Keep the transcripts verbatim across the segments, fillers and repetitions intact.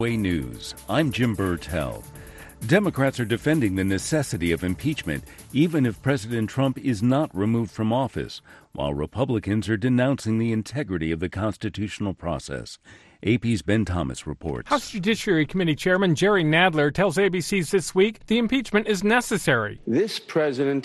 News. I'm Jim Burtell. Democrats are defending the necessity of impeachment even if President Trump is not removed from office, while Republicans are denouncing the integrity of the constitutional process. A P's Ben Thomas reports. House Judiciary Committee Chairman Jerry Nadler tells A B C's This Week the impeachment is necessary. This president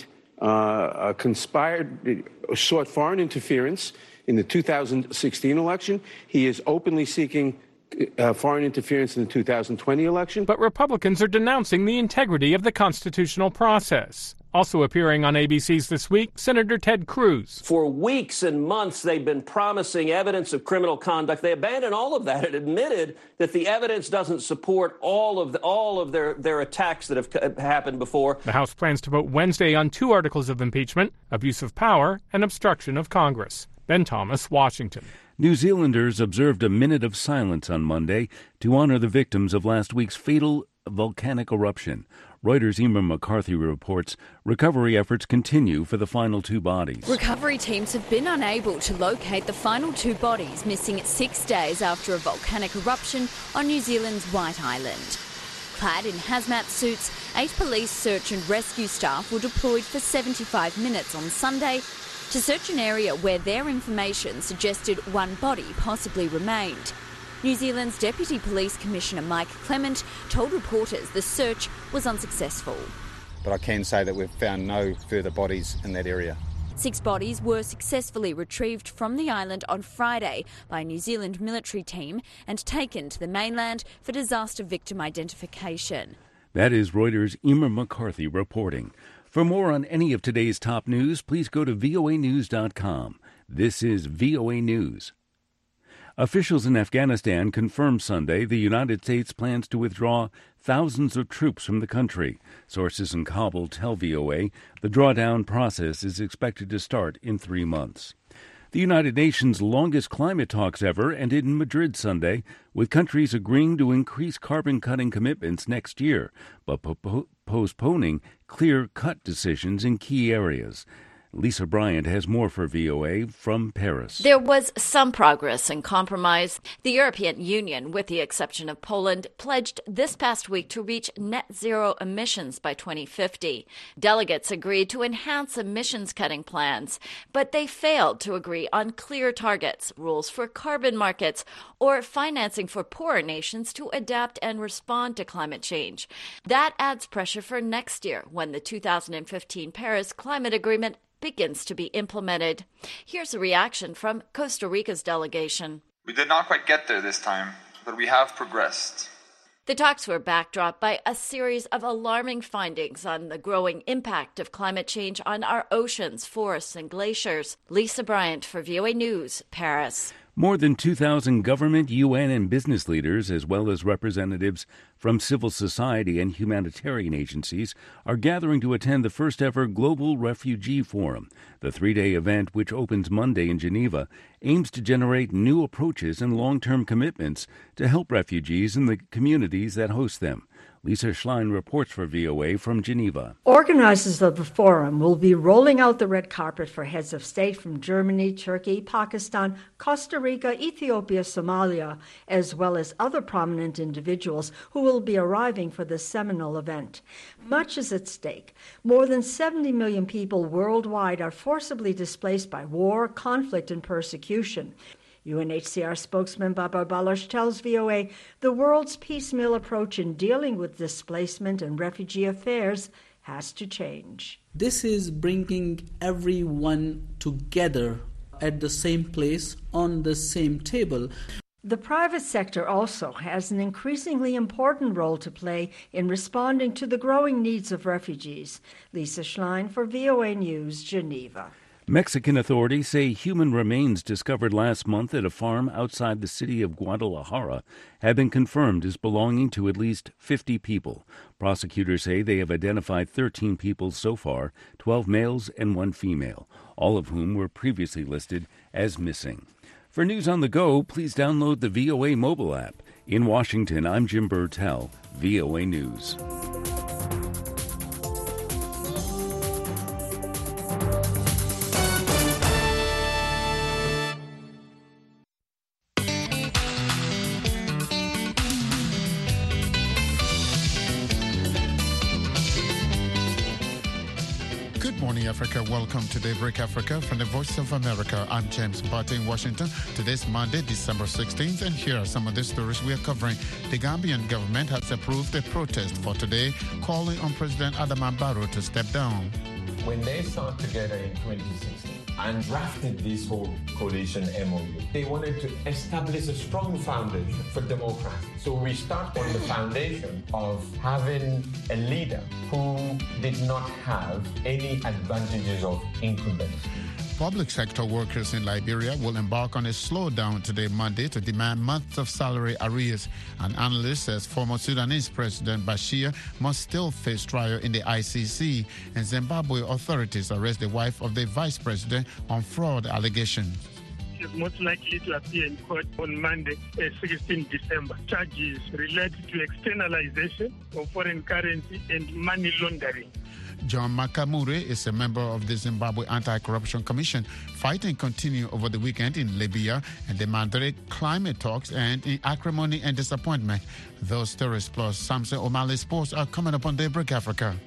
uh, conspired, sought foreign interference in the two thousand sixteen election. He is openly seeking Uh, foreign interference in the two thousand twenty election. But Republicans are denouncing the integrity of the constitutional process. Also appearing on A B C's This Week, Senator Ted Cruz. For weeks and months, they've been promising evidence of criminal conduct. They abandoned all of that and admitted that the evidence doesn't support all of the, all of their, their attacks that have happened before. The House plans to vote Wednesday on two articles of impeachment, abuse of power and obstruction of Congress. Ben Thomas, Washington. New Zealanders observed a minute of silence on Monday to honor the victims of last week's fatal volcanic eruption. Reuters' Emer McCarthy reports recovery efforts continue for the final two bodies. Recovery teams have been unable to locate the final two bodies, missing six days after a volcanic eruption on New Zealand's White Island. Clad in hazmat suits, eight police search and rescue staff were deployed for seventy-five minutes on Sunday to search an area where their information suggested one body possibly remained. New Zealand's Deputy Police Commissioner Mike Clement told reporters the search was unsuccessful. But I can say that we've found no further bodies in that area. Six bodies were successfully retrieved from the island on Friday by a New Zealand military team and taken to the mainland for disaster victim identification. That is Reuters' Emer McCarthy reporting. For more on any of today's top news, please go to V O A news dot com. This is V O A News. Officials in Afghanistan confirmed Sunday the United States plans to withdraw thousands of troops from the country. Sources in Kabul tell V O A the drawdown process is expected to start in three months. The United Nations' longest climate talks ever ended in Madrid Sunday, with countries agreeing to increase carbon-cutting commitments next year, but po- postponing clear-cut decisions in key areas. Lisa Bryant has more for V O A from Paris. There was some progress and compromise. The European Union, with the exception of Poland, pledged this past week to reach net zero emissions by twenty fifty. Delegates agreed to enhance emissions-cutting plans, but they failed to agree on clear targets, rules for carbon markets, or financing for poorer nations to adapt and respond to climate change. That adds pressure for next year, when the two thousand fifteen Paris Climate Agreement begins to be implemented. Here's a reaction from Costa Rica's delegation. We did not quite get there this time, but we have progressed. The talks were backdropped by a series of alarming findings on the growing impact of climate change on our oceans, forests, and glaciers. Lisa Bryant for V O A News, Paris. More than two thousand government, U N, and business leaders, as well as representatives from civil society and humanitarian agencies, are gathering to attend the first-ever Global Refugee Forum. The three-day event, which opens Monday in Geneva, aims to generate new approaches and long-term commitments to help refugees and the communities that host them. Lisa Schlein reports for V O A from Geneva. Organizers of the forum will be rolling out the red carpet for heads of state from Germany, Turkey, Pakistan, Costa Rica, Ethiopia, Somalia, as well as other prominent individuals who will be arriving for this seminal event. Much is at stake. More than seventy million people worldwide are forcibly displaced by war, conflict, and persecution. U N H C R spokesman Babar Baloch tells V O A the world's piecemeal approach in dealing with displacement and refugee affairs has to change. This is bringing everyone together at the same place, on the same table. The private sector also has an increasingly important role to play in responding to the growing needs of refugees. Lisa Schlein for V O A News, Geneva. Mexican authorities say human remains discovered last month at a farm outside the city of Guadalajara have been confirmed as belonging to at least fifty people. Prosecutors say they have identified thirteen people so far, twelve males and one female, all of whom were previously listed as missing. For news on the go, please download the V O A mobile app. In Washington, I'm Jim Burtell, V O A News. morning, Africa. Welcome to Daybreak Africa from the Voice of America. I'm James Mbate in Washington. Today's Monday, December sixteenth, and here are some of the stories we are covering. The Gambian government has approved a protest for today, calling on President Adama Barrow to step down. When they sat together in twenty sixteen and drafted this whole coalition M O U, they wanted to establish a strong foundation for democracy. So we start on the foundation of having a leader who did not have any advantages of incumbency. Public sector workers in Liberia will embark on a slowdown today, Monday, to demand months of salary arrears. An analyst says former Sudanese President Bashir must still face trial in the I C C, and Zimbabwe authorities arrest the wife of the vice president on fraud allegations. Is most likely to appear in court on Monday, uh, sixteenth December. Charges related to externalization of foreign currency and money laundering. John Makamure is a member of the Zimbabwe Anti-Corruption Commission. Fighting continued over the weekend in Libya and demanded climate talks and in acrimony and disappointment. Those stories plus Samson O'Malley Sports are coming up on Daybreak Africa.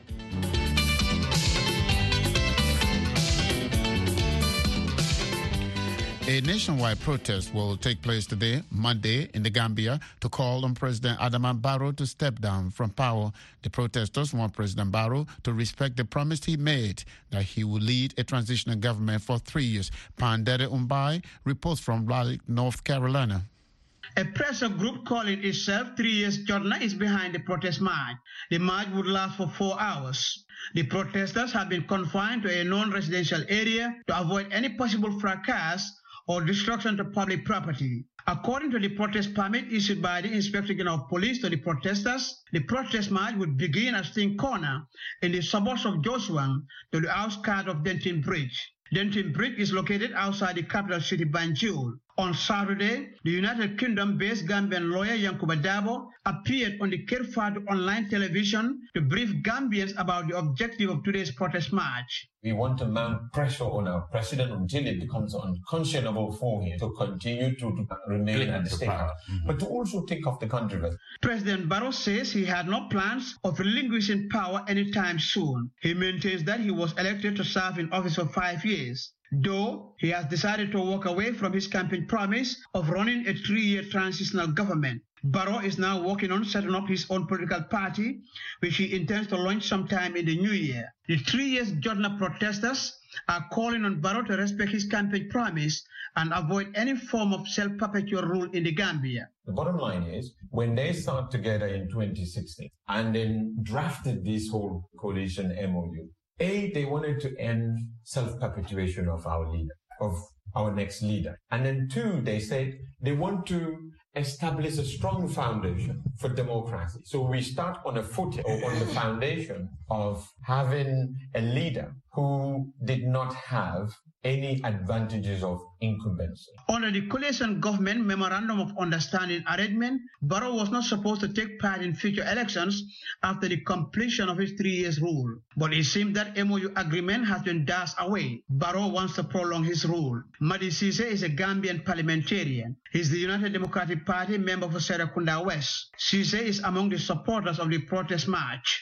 A nationwide protest will take place today, Monday, in the Gambia to call on President Adama Barrow to step down from power. The protesters want President Barrow to respect the promise he made that he will lead a transitional government for three years. Pandere Umbai reports from Raleigh, North Carolina. A pressure group calling itself Three Years Jotna is behind the protest march. The march would last for four hours. The protesters have been confined to a non-residential area to avoid any possible fracas or destruction to public property. According to the protest permit issued by the Inspector General of Police to the protesters, the protest march would begin at Sting Corner in the suburbs of Joshua to the outskirts of Denton Bridge. Denton Bridge is located outside the capital city, Banjul. On Saturday, the United Kingdom-based Gambian lawyer Yankuba Dabo appeared on the Kerfado online television to brief Gambians about the objective of today's protest march. We want to mount pressure on our president until it becomes unconscionable for him to continue to, to remain at the state, mm-hmm. but to also take off the country. President Barrow says he had no plans of relinquishing power anytime soon. He maintains that he was elected to serve in office for five years. Though he has decided to walk away from his campaign promise of running a three-year transitional government. Barrow is now working on setting up his own political party, which he intends to launch sometime in the new year. The three years Jotna protesters are calling on Barrow to respect his campaign promise and avoid any form of self-perpetual rule in the Gambia. The bottom line is, when they sat together in twenty sixteen and then drafted this whole coalition M O U, A, they wanted to end self-perpetuation of our leader, of our next leader. And then two, they said they want to establish a strong foundation for democracy. So we start on a footing or on the foundation of having a leader who did not have any advantages of incumbency. Under the coalition government memorandum of understanding arrangement, Barrow was not supposed to take part in future elections after the completion of his three years rule. But it seems that M O U agreement has been dashed away. Barrow wants to prolong his rule. Madi Cisse is a Gambian parliamentarian. He's the United Democratic Party member for Serekunda West. Cisse is among the supporters of the protest march.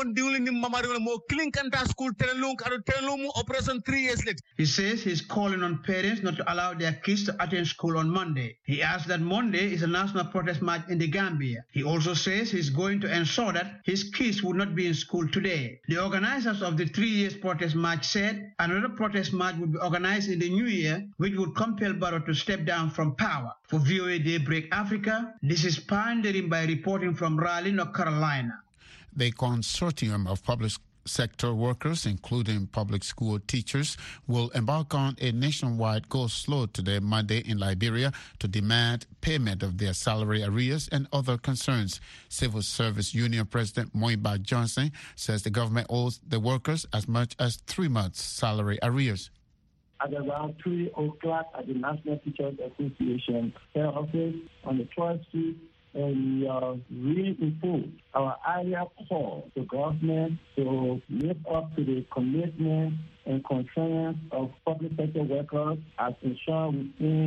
He says he's calling on parents not to allow their kids to attend school on Monday. He adds that Monday is a national protest march in the Gambia. He also says he's going to ensure that his kids will not be in school today. The organizers of the three years protest march said another protest march would be organized in the new year, which would compel Barrow to step down from power. For V O A Daybreak Africa, this is Pandering by reporting from Raleigh, North Carolina. The consortium of public sector workers, including public school teachers, will embark on a nationwide go-slow today, Monday, in Liberia to demand payment of their salary arrears and other concerns. Civil Service Union President Moiba Johnson says the government owes the workers as much as three months' salary arrears. At around three o'clock at the National Teachers Association head office on the twelfth Street, and we are reinforced our area call to government to live up to the commitment and concerns of public sector workers as ensured within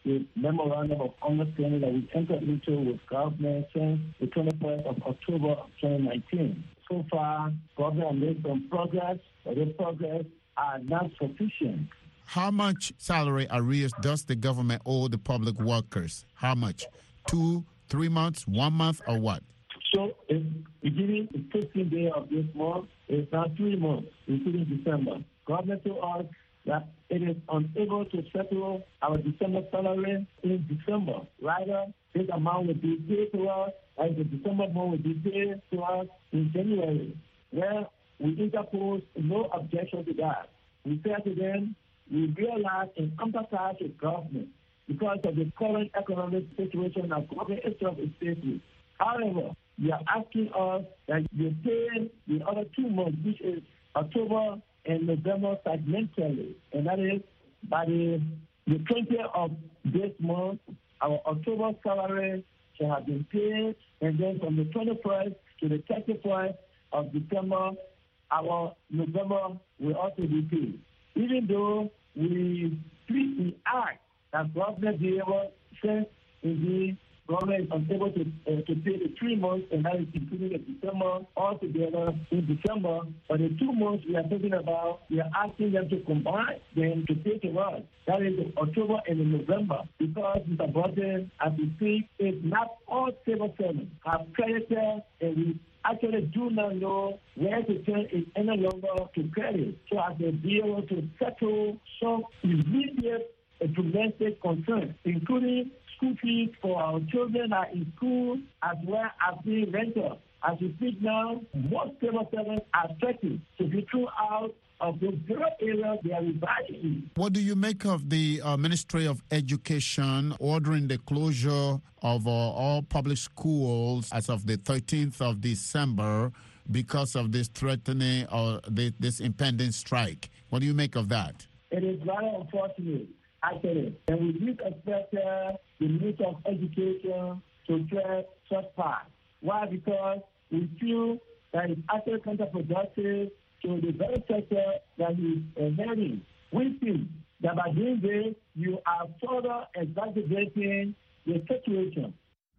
the memorandum of understanding that we entered into with government since the twenty-first of October twenty nineteen. So far, government made some progress, but the progress are not sufficient. How much salary arrears does the government owe the public workers? How much? Two, three months, one month, or what? So, it's beginning the fifteenth day of this month, it's now three months, including December. Government told us that it is unable to settle our December salary in December. Rather, this amount will be paid to us, as the December month will be paid to us in January. Well, we interpose no objection to that. We said to them, we realize and empathize with government because of the current economic situation that government itself is facing. However, you are asking us that you pay the other two months, which is October and November segmentally, and that is by the, the twentieth of this month, our October salary shall have been paid, and then from the twenty-first to the thirty-first of December, our November will also be paid. Even though we plead the act that government be able, since indeed government is unable to, uh, to pay the three months, and that is including the December altogether in December. But the two months we are talking about, we are asking them to combine them to pay to us. That is October and in November, because Mister Button, as we speak, is not all civil servants have credited, and we actually do not know where to turn it any longer to credit, so as to be able to settle some immediate uh, domestic concerns, including school fees for our children are in school, as well as being rented. As we speak now, most civil servants are threatened to be thrown out of the zero areas they are residing in. What do you make of the uh, Ministry of Education ordering the closure of uh, all public schools as of the thirteenth of December because of this threatening or this, this impending strike? What do you make of that? It is very unfortunate, actually, and we did expect uh, the Ministry of Education to tread such path. Why? Because we feel that it's actually counterproductive to the very sector that he's uh, heading. We feel that by doing this, you are further exacerbating the situation.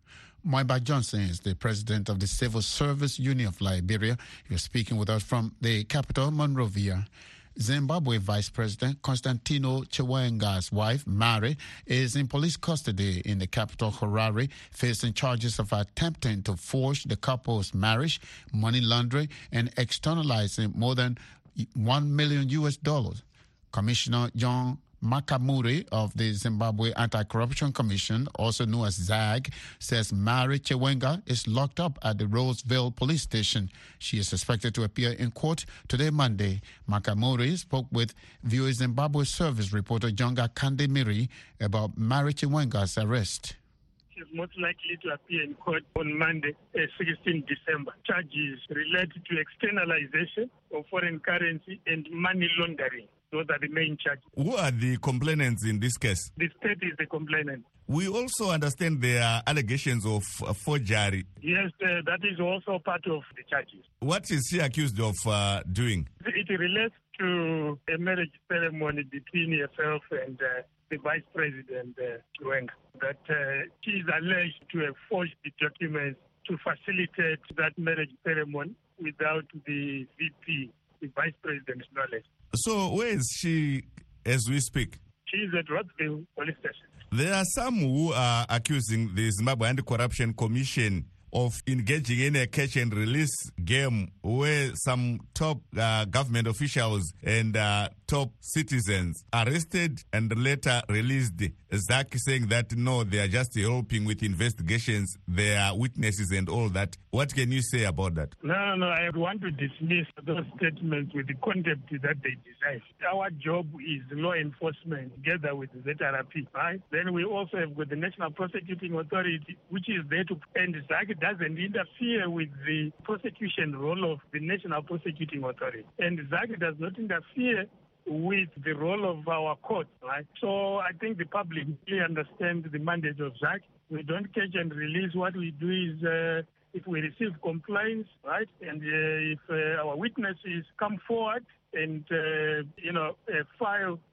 Moiba Johnson is the president of the Civil Service Union of Liberia. You're speaking with us from the capital, Monrovia. Zimbabwe Vice President Constantino Chiwenga's wife, Mary, is in police custody in the capital, Harare, facing charges of attempting to forge the couple's marriage, money laundering, and externalizing more than one million U S dollars. Commissioner John Makamuri of the Zimbabwe Anti-Corruption Commission, also known as ZAG, says Mary Chiwenga is locked up at the Roseville police station. She is expected to appear in court today, Monday. Makamuri spoke with V O A Zimbabwe service reporter Jonga Kandemiri about Mary Chiwenga's arrest. Is most likely to appear in court on Monday, uh, sixteenth December. Charges related to externalization of foreign currency and money laundering. Those are the main charges. Who are the complainants in this case? The state is the complainant. We also understand there are allegations of uh, forgery. Yes, uh, that is also part of the charges. What is she accused of uh, doing? It relates to a marriage ceremony between herself and uh, the Vice President, uh, Chiwenga, that uh, she is alleged to have forged the documents to facilitate that marriage ceremony without the V P, the Vice President's knowledge. So where is she as we speak? She is at Roseville Police Station. There are some who are accusing the Zimbabwe Anti-Corruption Commission of engaging in a catch and release game where some top uh, government officials and uh, top citizens arrested and later released. Zach saying that no, they are just helping with investigations, they are witnesses and all that. What can you say about that? No, no, no, I want to dismiss those statements with the contempt that they deserve. Our job is law enforcement together with the Z R P, right? Then we also have got the National Prosecuting Authority, which is there to, and Zach doesn't interfere with the prosecution role of the National Prosecuting Authority. And Zach does not interfere with the role of our court, right? So I think the public really understands the mandate of Zach. We don't catch and release. What we do is uh, if we receive complaints, right, and uh, if uh, our witnesses come forward and, uh, you know, uh, file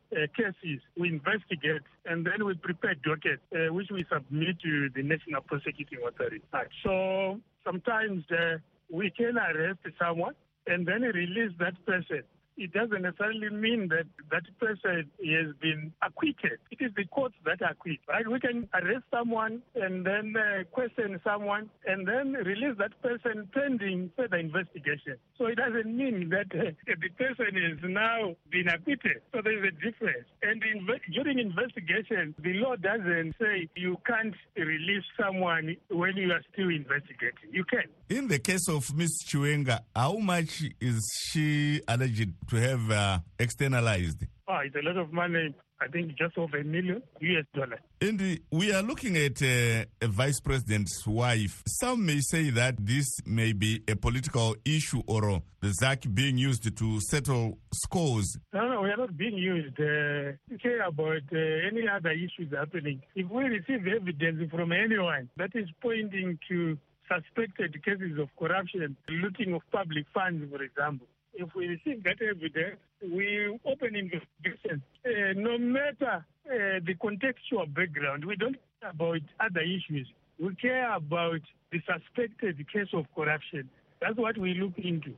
uh, cases, we investigate, and then we prepare dockets, uh, which we submit to the National Prosecuting Authority. Right. So sometimes uh, we can arrest someone and then release that person. It doesn't necessarily mean that that person has been acquitted. It is the courts that acquit, right? We can arrest someone and then uh, question someone and then release that person pending further investigation. So it doesn't mean that uh, the person is now been acquitted. So there is a difference. And in, during investigation, the law doesn't say you can't release someone when you are still investigating. You can. In the case of Miz Chiwenga, how much is she alleged to have uh, externalized? Oh, it's a lot of money. I think just over a million U S dollars. And uh, we are looking at uh, a vice president's wife. Some may say that this may be a political issue or the Z A C being used to settle scores. No, no, we are not being used. Uh, we care about uh, any other issues happening. If we receive evidence from anyone that is pointing to suspected cases of corruption, looting of public funds, for example, if we receive that evidence, we open investigation. Uh, no matter uh, the contextual background, we don't care about other issues. We care about the suspected case of corruption. That's what we look into.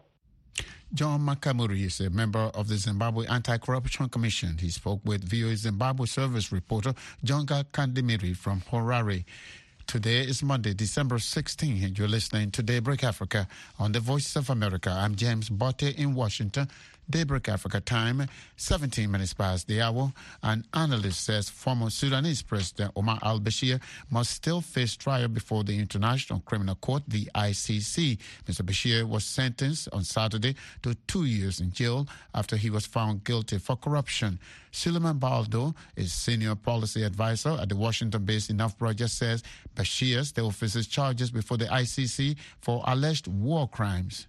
John Makamuri is a member of the Zimbabwe Anti-Corruption Commission. He spoke with V O A Zimbabwe service reporter Jonga Kandimiri from Harare. Today is Monday, December sixteenth, and you're listening to Daybreak Africa on the Voice of America. I'm James Botte in Washington. Daybreak Africa time, seventeen minutes past the hour. An analyst says former Sudanese President Omar al-Bashir must still face trial before the International Criminal Court, the I C C. Mister Bashir was sentenced on Saturday to two years in jail after he was found guilty for corruption. Suleiman Baldo is senior policy advisor at the Washington-based Enough Project, says Bashir still faces charges before the I C C for alleged war crimes.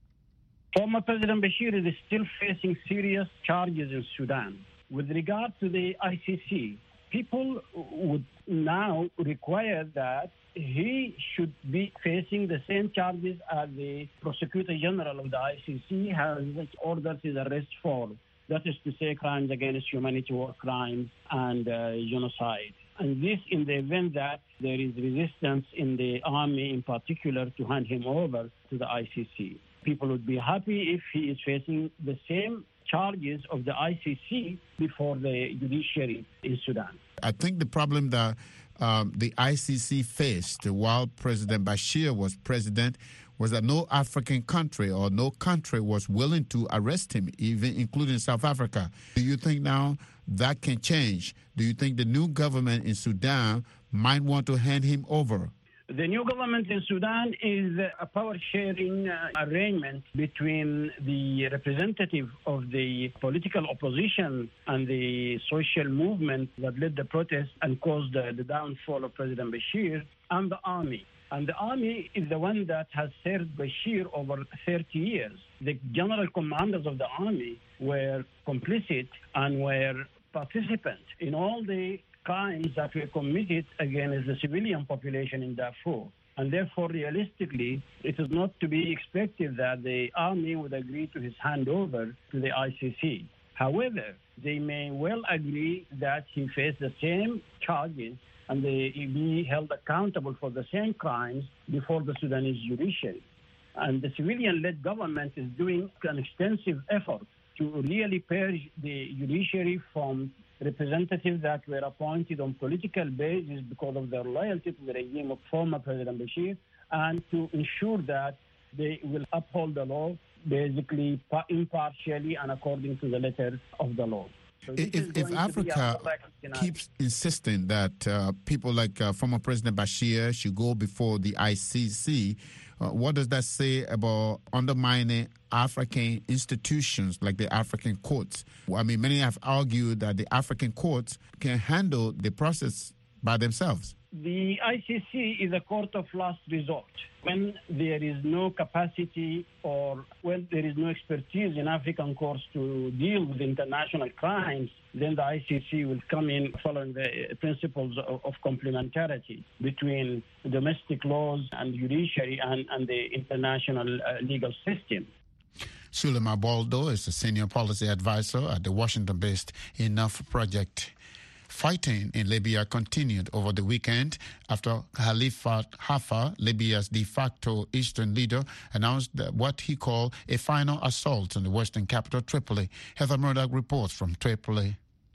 Former President Bashir is still facing serious charges in Sudan. With regard to the I C C, people would now require that he should be facing the same charges as the Prosecutor General of the I C C has ordered his arrest for. That is to say, crimes against humanity, war crimes, and uh, genocide. And this in the event that there is resistance in the army in particular to hand him over to the I C C. People would be happy if he is facing the same charges of the I C C before the judiciary in Sudan. I think the problem that um, the I C C faced while President Bashir was president was that no African country or no country was willing to arrest him, even including South Africa. Do you think now that can change? Do you think the new government in Sudan might want to hand him over? The new government in Sudan is a power-sharing uh, arrangement between the representative of the political opposition and the social movement that led the protests and caused the, the downfall of President Bashir, and the army. And the army is the one that has served Bashir over thirty years. The general commanders of the army were complicit and were participants in all the crimes that were committed against the civilian population in Darfur. And therefore, realistically, it is not to be expected that the army would agree to his handover to the I C C. However, they may well agree that he face the same charges and they be held accountable for the same crimes before the Sudanese judiciary. And the civilian-led government is doing an extensive effort to really purge the judiciary from representatives that were appointed on political basis because of their loyalty to the regime of former President Bashir, and to ensure that they will uphold the law basically impartially and according to the letter of the law. So if if Africa keeps insisting that uh, people like uh, former President Bashir should go before the I C C, uh, what does that say about undermining African institutions like the African courts? I mean, many have argued that the African courts can handle the process by themselves. The I C C is a court of last resort. When there is no capacity or when there is no expertise in African courts to deal with international crimes, then the I C C will come in following the principles of, of complementarity between domestic laws and judiciary and, and the international uh, legal system. Sulema Baldo is a senior policy advisor at the Washington-based Enough Project. Fighting in Libya continued over the weekend after Khalifa Haftar, Libya's de facto eastern leader, announced that what he called a final assault on the western capital, Tripoli. Heather Murdoch reports from Tripoli.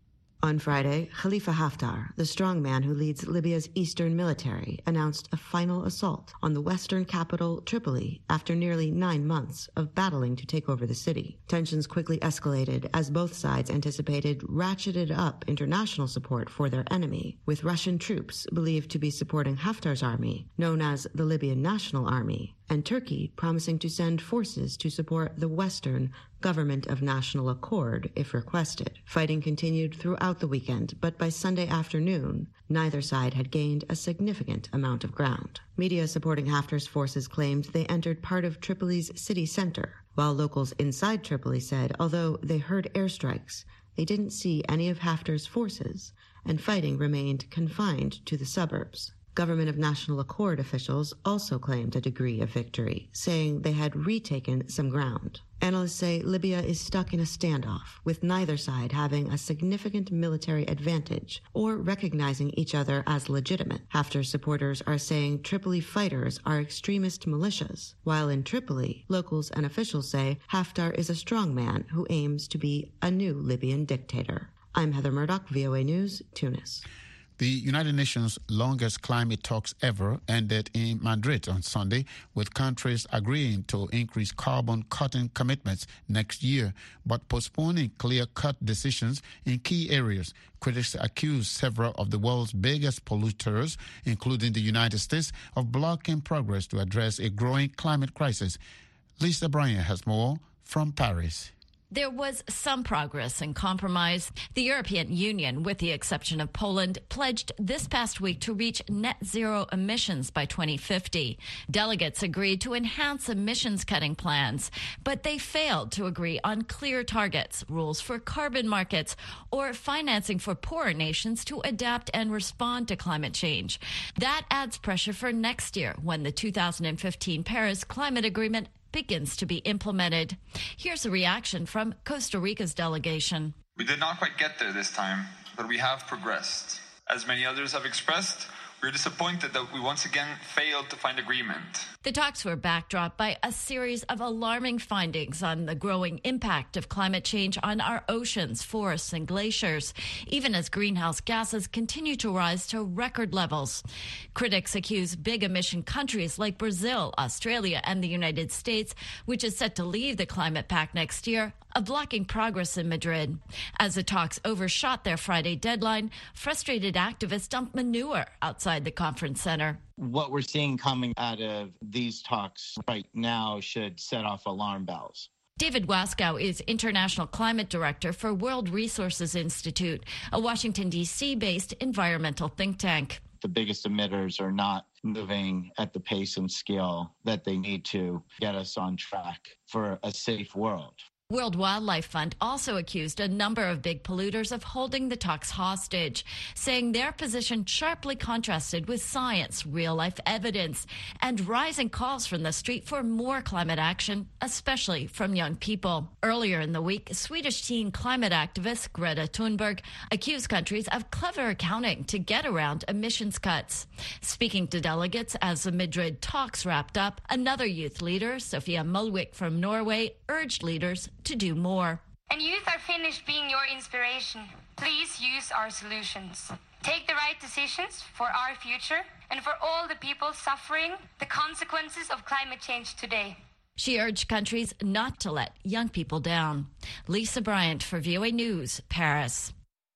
On Friday, Khalifa Haftar, the strongman who leads Libya's eastern military, announced a final assault on the western capital, Tripoli, after nearly nine months of battling to take over the city. Tensions quickly escalated as both sides anticipated ratcheted up international support for their enemy, with Russian troops believed to be supporting Haftar's army, known as the Libyan National Army, and Turkey promising to send forces to support the Western Government of National Accord if requested. Fighting continued throughout the weekend, but by Sunday afternoon, neither side had gained a significant amount of ground. Media supporting Haftar's forces claimed they entered part of Tripoli's city center, while locals inside Tripoli said although they heard airstrikes, they didn't see any of Haftar's forces, and fighting remained confined to the suburbs. Government of National Accord officials also claimed a degree of victory, saying they had retaken some ground. Analysts say Libya is stuck in a standoff, with neither side having a significant military advantage or recognizing each other as legitimate. Haftar supporters are saying Tripoli fighters are extremist militias, while in Tripoli, locals and officials say Haftar is a strongman who aims to be a new Libyan dictator. I'm Heather Murdoch, V O A News, Tunis. The United Nations' longest climate talks ever ended in Madrid on Sunday, with countries agreeing to increase carbon-cutting commitments next year, but postponing clear-cut decisions in key areas. Critics accuse several of the world's biggest polluters, including the United States, of blocking progress to address a growing climate crisis. Lisa Bryant has more from Paris. There was some progress and compromise. The European Union, with the exception of Poland, pledged this past week to reach net zero emissions by twenty fifty. Delegates agreed to enhance emissions cutting plans, but they failed to agree on clear targets, rules for carbon markets, or financing for poorer nations to adapt and respond to climate change. That adds pressure for next year when the two thousand fifteen Paris Climate Agreement begins to be implemented. Here's a reaction from Costa Rica's delegation. We did not quite get there this time, but we have progressed. As many others have expressed, we're disappointed that we once again failed to find agreement. The talks were backdropped by a series of alarming findings on the growing impact of climate change on our oceans, forests, and glaciers, even as greenhouse gases continue to rise to record levels. Critics accuse big emission countries like Brazil, Australia, and the United States, which is set to leave the Climate Pact next year, of blocking progress in Madrid. As the talks overshot their Friday deadline, frustrated activists dumped manure outside the conference center. What we're seeing coming out of these talks right now should set off alarm bells. David Waskow is International Climate Director for World Resources Institute, a Washington, D C-based environmental think tank. The biggest emitters are not moving at the pace and scale that they need to get us on track for a safe world. World Wildlife Fund also accused a number of big polluters of holding the talks hostage, saying their position sharply contrasted with science, real-life evidence, and rising calls from the street for more climate action, especially from young people. Earlier in the week, Swedish teen climate activist Greta Thunberg accused countries of clever accounting to get around emissions cuts. Speaking to delegates as the Madrid talks wrapped up, another youth leader, Sofia Mulvik from Norway, urged leaders to do more. And youth are finished being your inspiration. Please use our solutions. Take the right decisions for our future and for all the people suffering the consequences of climate change today. She urged countries not to let young people down. Lisa Bryant for V O A News, Paris.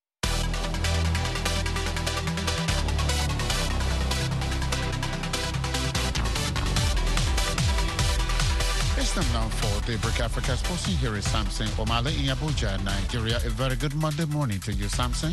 It's time now for Daybreak Africa Sports. Here is Samson Omale in Abuja, Nigeria. A very good Monday morning to you, Samson.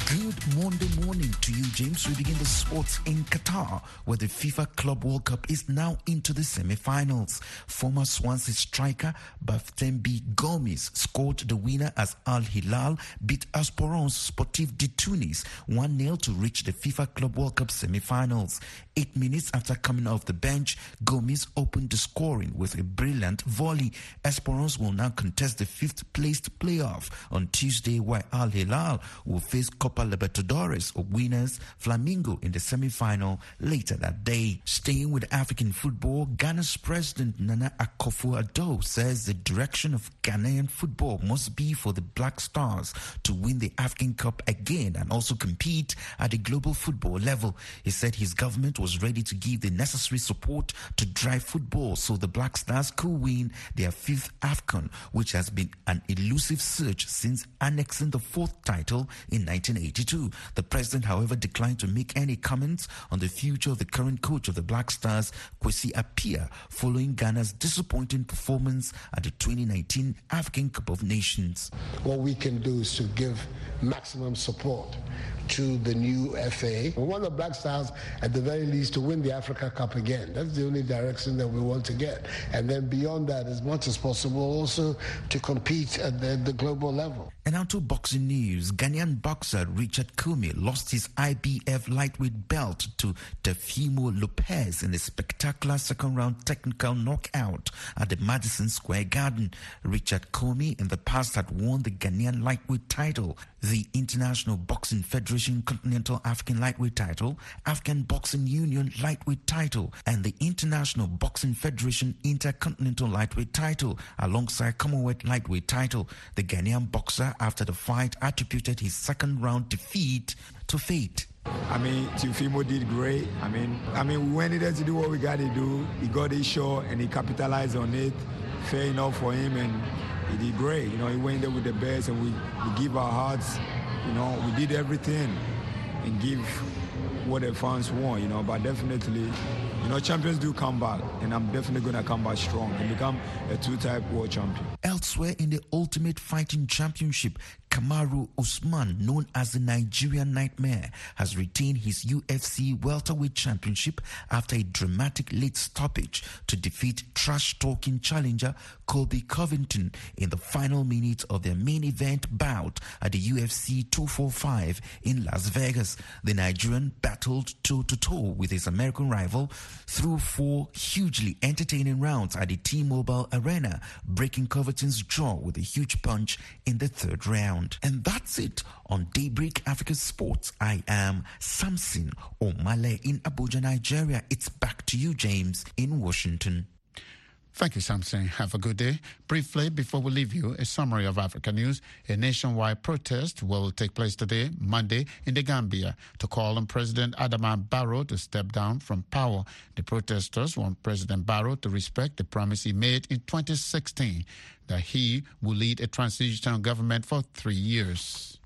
Good Monday morning to you, James. We begin the sports in Qatar, where the FIFA Club World Cup is now into the semi-finals. Former Swansea striker Baftembi Gomis scored the winner as Al Hilal beat Esperance Sportif de Tunis one nil to reach the FIFA Club World Cup semi-finals. Eight minutes after coming off the bench, Gomis opened the scoring with a brilliant volley. Esperance will now contest the fifth-placed playoff on Tuesday, while Al Hilal will face Copa Libertadores winners Flamengo in the semi-final later that day. Staying with African football, Ghana's President Nana Akufo-Addo says the direction of Ghanaian football must be for the Black Stars to win the African Cup again and also compete at the global football level. He said his government was ready to give the necessary support to drive football so the Black Stars could win their fifth AFCON, which has been an elusive search since annexing the fourth title in nineteen eighty-two. The president, however, declined to make any comments on the future of the current coach of the Black Stars, Kwesi Appiah, following Ghana's disappointing performance at the twenty nineteen African Cup of Nations. What we can do is to give maximum support to the new F A. We want the Black Stars, at the very least, to win the Africa Cup again. That's the only direction that we want to get. And then beyond that, as much as possible, also to compete at the, the global level. And on to boxing news. Ghanaian boxer Richard Comey lost his I B F lightweight belt to Teofimo Lopez in a spectacular second-round technical knockout at the Madison Square Garden. Richard Comey in the past had won the Ghanaian lightweight title, the International Boxing Federation Continental African Lightweight title, African Boxing Union Lightweight title, and the International Boxing Federation Intercontinental Lightweight title, alongside Commonwealth Lightweight title. The Ghanaian boxer, after the fight, attributed his second round defeat to fate. I mean, Teofimo did great. I mean, I mean, we went there to do what we got to do. He got his shot and he capitalized on it. Fair enough for him, and he did great. You know, he went there with the best, and we, we give our hearts. You know, we did everything and give what the fans want, you know, but definitely, you know, champions do come back, and I'm definitely going to come back strong and become a two-time world champion. Elsewhere in the Ultimate Fighting Championship, Kamaru Usman, known as the Nigerian Nightmare, has retained his U F C welterweight championship after a dramatic late stoppage to defeat trash-talking challenger Colby Covington in the final minutes of their main event bout at the U F C two forty-five in Las Vegas. The Nigerian battled toe-to-toe with his American rival through four hugely entertaining rounds at the T-Mobile Arena, breaking Covington's jaw with a huge punch in the third round. And that's it on Daybreak Africa Sports. I am Samson Omale in Abuja, Nigeria. It's back to you, James, in Washington. Thank you, Samson. Have a good day. Briefly, before we leave you, a summary of Africa news. A nationwide protest will take place today, Monday, in the Gambia to call on President Adama Barrow to step down from power. The protesters want President Barrow to respect the promise he made in twenty sixteen that he will lead a transitional government for three years.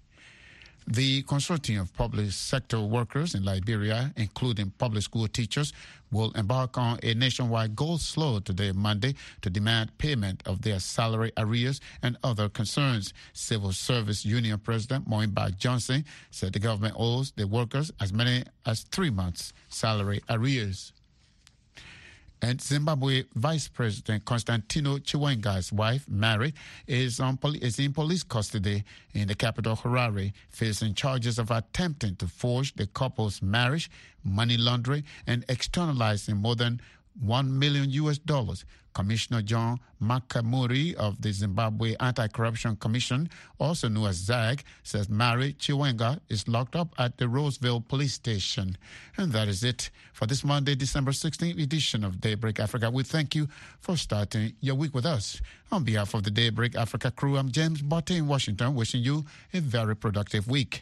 The consortium of public sector workers in Liberia, including public school teachers, will embark on a nationwide gold slow today, Monday, to demand payment of their salary arrears and other concerns. Civil Service Union President Moinba Johnson said the government owes the workers as many as three months' salary arrears. And Zimbabwe Vice President Constantino Chiwenga's wife, Mary, is, on poli- is in police custody in the capital, Harare, facing charges of attempting to forge the couple's marriage, money laundering, and externalizing more than one million U S dollars. Commissioner John Makamuri of the Zimbabwe Anti-Corruption Commission, also known as ZAG, says Mary Chiwenga is locked up at the Roseville Police Station. And that is it for this Monday, December sixteenth edition of Daybreak Africa. We thank you for starting your week with us. On behalf of the Daybreak Africa crew, I'm James Botte in Washington, wishing you a very productive week.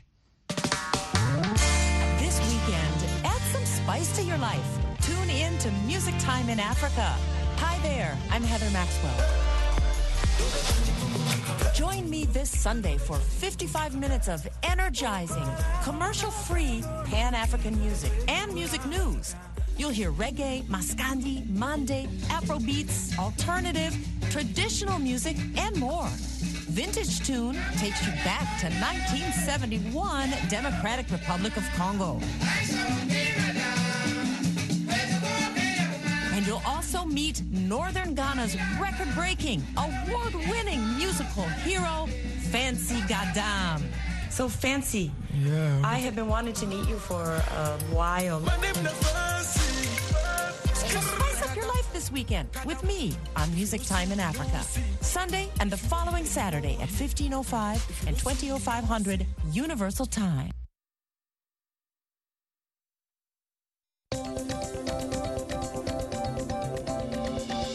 This weekend, add some spice to your life. Tune in to Music Time in Africa. Hi there, I'm Heather Maxwell. Join me this Sunday for fifty-five minutes of energizing, commercial-free Pan-African music and music news. You'll hear reggae, maskandi, mande, Afrobeats, alternative, traditional music, and more. vintage tune takes you back to nineteen seventy-one, Democratic Republic of Congo. And you'll also meet Northern Ghana's record-breaking, award-winning musical hero, Fancy Gadam. So Fancy, yeah. I have been wanting to meet you for a while. So spice up your life this weekend with me on Music Time in Africa. Sunday and the following Saturday at fifteen oh five and twenty oh five hundred Universal Time.